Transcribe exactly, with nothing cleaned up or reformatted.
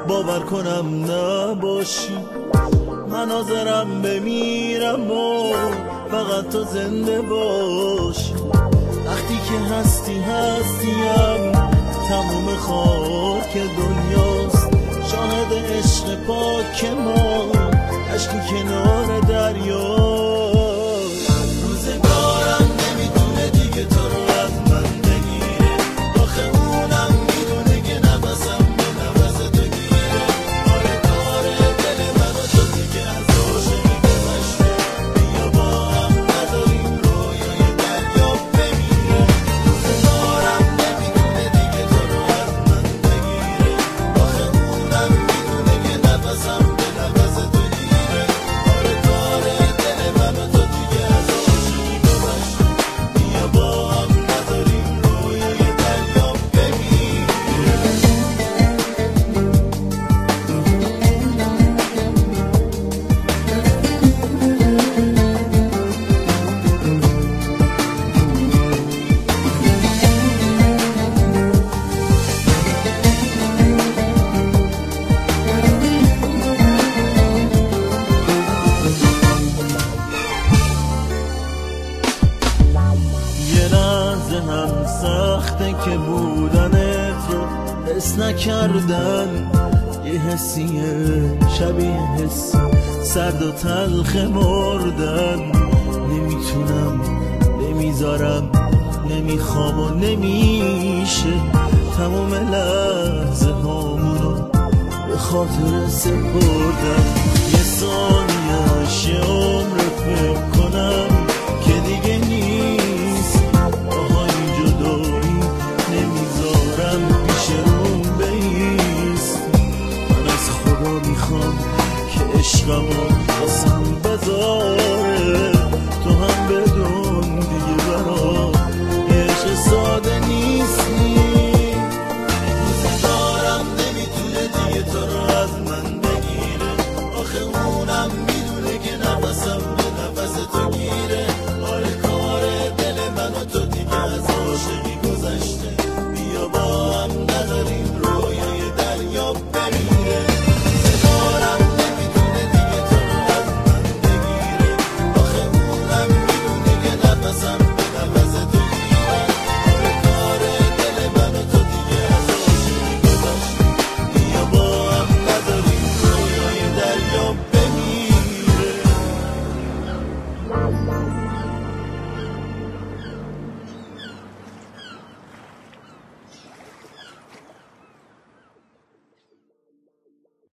باور کنم نباشی، من حاضرم بمیرم و فقط تو زنده باشی. وقتی که هستی هستیم، تموم خاک دنیاست شاهد عشق پاک ما، عشقی کنار دریا. روزگارم نمیدونه دیگه تو رو از من بگیره، آخه اونم میدونه که نفسم به نفس تو گیره. آره کاره دل من و تو دیگه از عاشقی گذشته، بیا با هم نداریم رویای دریا بمیره. روزگارم نمیدونه دیگه تو رو از من بگیره، آخه اونم میدونه که نفسم به نفس تو گیره. آره کاره دل من و تو دیگه از عاشقی گذشته، بیا با هم نداریم رویای دریا بمیره. یه لحظه هم سخته که بودنت رو حس نکردن، یه حسیه شبیه حس سرد و تلخ مردن. نمیتونم نمیذارم نمیخوام و نمیشه تمام لحظه هامونو به خاطر سپردن. یه ثانیه شه عمر فکر کنم که دیگه